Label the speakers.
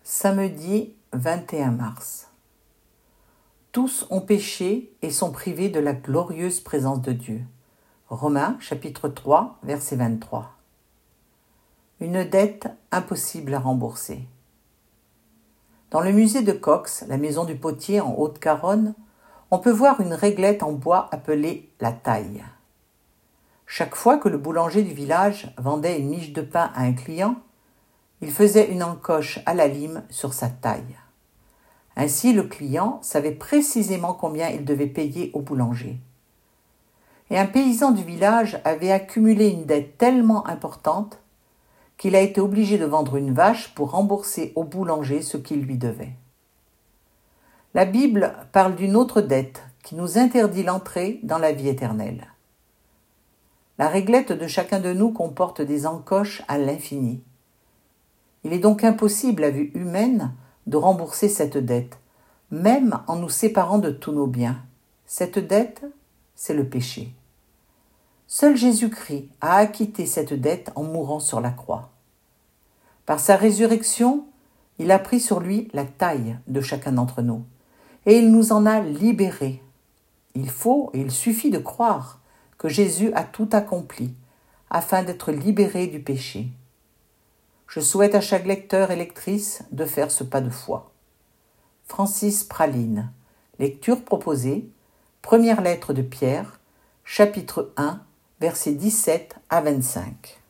Speaker 1: Samedi 21 mars. Tous ont péché et sont privés de la glorieuse présence de Dieu. Romains chapitre 3, verset 23. Une dette impossible à rembourser. Dans le musée de Cox, la maison du potier en Haute-Garonne, on peut voir une réglette en bois appelée la taille. Chaque fois que le boulanger du village vendait une miche de pain à un client, il faisait une encoche à la lime sur sa taille. Ainsi, le client savait précisément combien il devait payer au boulanger. Et un paysan du village avait accumulé une dette tellement importante qu'il a été obligé de vendre une vache pour rembourser au boulanger ce qu'il lui devait. La Bible parle d'une autre dette qui nous interdit l'entrée dans la vie éternelle. La réglette de chacun de nous comporte des encoches à l'infini. Il est donc impossible à vue humaine de rembourser cette dette, même en nous séparant de tous nos biens. Cette dette, c'est le péché. Seul Jésus-Christ a acquitté cette dette en mourant sur la croix. Par sa résurrection, il a pris sur lui la taille de chacun d'entre nous et il nous en a libérés. Il faut et il suffit de croire que Jésus a tout accompli afin d'être libéré du péché. Je souhaite à chaque lecteur et lectrice de faire ce pas de foi. Francis Praline. Lecture proposée. Première lettre de Pierre, chapitre 1, versets 17 à 25.